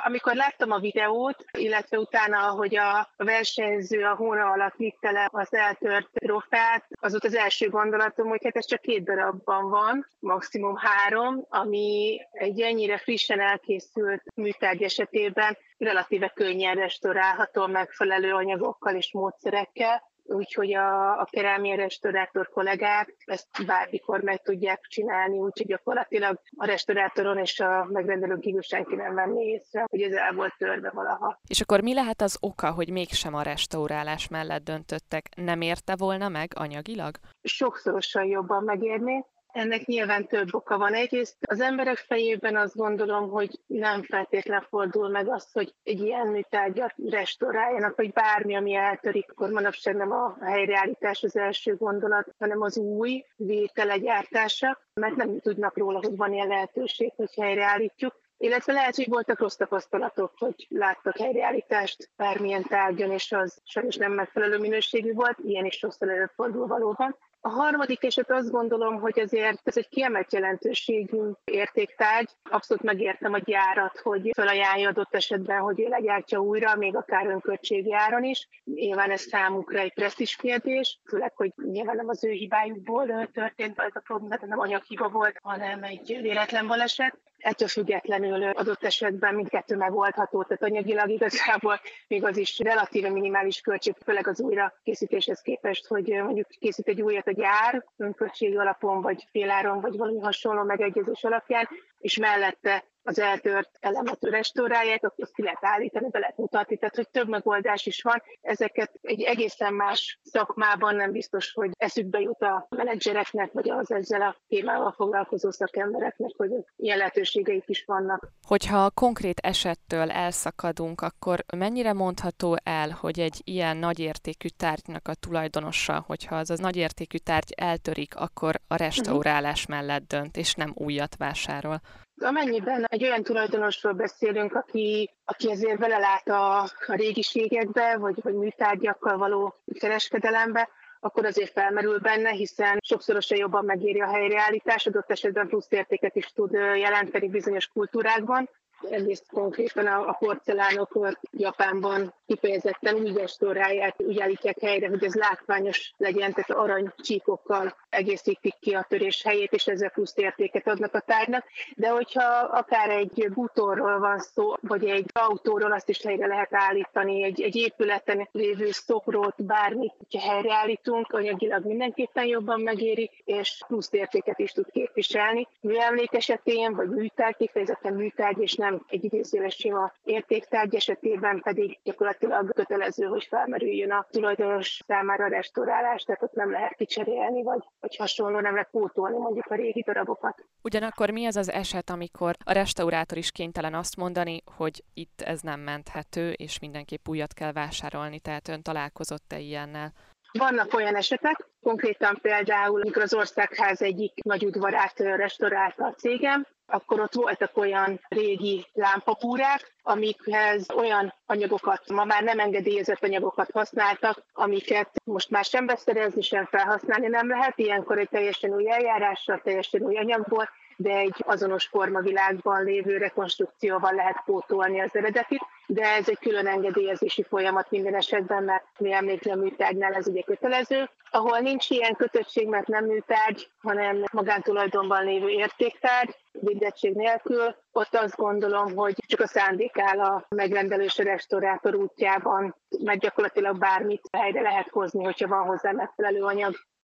Amikor láttam a videót, illetve utána, ahogy a versenyző a hóna alatt vitte le az eltört trófeát, az volt az első gondolatom, hogy hát ez csak 2 darabban van, maximum 3, ami egy ennyire frissen elkészült műtárgy esetében relatíve könnyen restaurálható megfelelő anyagokkal és módszerekkel. Úgyhogy a kerámia restaurátor kollégák ezt bármikor meg tudják csinálni, úgyhogy gyakorlatilag a restaurátoron és a megrendelőn kívül senki nem venné észre, hogy ez el volt törve valaha. És akkor mi lehet az oka, hogy mégsem a restaurálás mellett döntöttek? Nem érte volna meg anyagilag? Sokszorosan jobban megérné. Ennek nyilván több oka van. Egyrészt az emberek fejében azt gondolom, hogy nem feltétlen fordul meg az, hogy egy ilyen műtárgyat restauráljanak, vagy bármi, ami eltörik, akkor manapság nem a helyreállítás az első gondolat, hanem az új vétele gyártása, mert nem tudnak róla, hogy van ilyen lehetőség, hogy helyreállítjuk. Illetve lehet, hogy voltak rossz tapasztalatok, hogy láttak helyreállítást bármilyen tárgyon, és az sajnos nem megfelelő minőségű volt, ilyen is sokszor előfordul valóban. A harmadik eset azt gondolom, hogy azért ez egy kiemelt jelentőségű értéktárgy. Abszolút megértem a gyárat, hogy felajánlja adott esetben, hogy ő legyártja újra, még akár önköltségi áron is. Nyilván ez számukra egy presztízs kérdés, főleg, hogy nyilván nem az ő hibájukból történt ez a probléma, nem anyaghiba volt, hanem egy véletlen baleset. Ettől függetlenül adott esetben mindkettő megoldható, tehát anyagilag igazából még az is relatíve minimális költség, főleg az újra készítéshez képest, hogy mondjuk készít egy újat a gyár, önköltségi alapon, vagy féláron, vagy valami hasonló megegyezés alapján, és mellette az eltört elemet restaurálják, akkor azt ki lehet állítani, be lehet mutatni, tehát hogy több megoldás is van. Ezeket egy egészen más szakmában nem biztos, hogy eszükbe jut a menedzsereknek, vagy az ezzel a témával foglalkozó szakembereknek, hogy ilyen lehetőségeik is vannak. Hogyha konkrét esettől elszakadunk, akkor mennyire mondható el, hogy egy ilyen nagyértékű tárgynak a tulajdonosa, hogyha az nagyértékű tárgy eltörik, akkor a restaurálás mellett dönt, és nem újat vásárol? Amennyiben egy olyan tulajdonosról beszélünk, aki azért belelát a régiségekbe, vagy műtárgyakkal való kereskedelembe, akkor azért felmerül benne, hiszen sokszorosan jobban megéri a helyreállítás, adott esetben plusz értéket is tud jelenteni bizonyos kultúrákban. Egyrészt konkrétan a porcelánok Japánban kifejezetten úgy restaurálják, úgy állítják helyre, hogy ez látványos legyen, tehát aranycsíkokkal egészítik ki a törés helyét, és ezzel plusz értéket adnak a tárgynak. De hogyha akár egy bútorról van szó, vagy egy autóról, azt is helyre lehet állítani, egy épületen lévő szobrot, bármit, hogyha helyreállítunk, anyagilag mindenképpen jobban megéri, és plusz értéket is tud képviselni. Műemlék esetén, vagy műtárgy, kifejezetten műtárgy, és nem egy idézőjeles sima értéktárgy esetében pedig gyakorlatilag kötelező, hogy felmerüljön a tulajdonos számára a restaurálás, tehát ott nem lehet kicserélni, vagy hasonló, nem lehet pótolni mondjuk a régi darabokat. Ugyanakkor mi az az eset, amikor a restaurátor is kénytelen azt mondani, hogy itt ez nem menthető, és mindenképp újat kell vásárolni, tehát ön találkozott-e ilyennel? Vannak olyan esetek, konkrétan például, amikor az Országház egyik nagy udvarát restaurálta a cégem, akkor ott voltak olyan régi lámpabúrák, amikhez olyan anyagokat, ma már nem engedélyezett anyagokat használtak, amiket most már sem beszerezni, sem felhasználni nem lehet. Ilyenkor egy teljesen új eljárással, teljesen új anyagból, de egy azonos formavilágban lévő rekonstrukcióval lehet pótolni az eredetit, de ez egy külön engedélyezési folyamat minden esetben, mert mi emlékszem műtárgynál ez ugye kötelező. Ahol nincs ilyen kötöttség, mert nem műtárgy, hanem magántulajdonban lévő értéktárgy, védettség nélkül, ott azt gondolom, hogy csak a szándék áll a megrendelő és a restaurátor útjában, mert gyakorlatilag bármit helyre lehet hozni, hogyha van hozzá megfelelő anyag.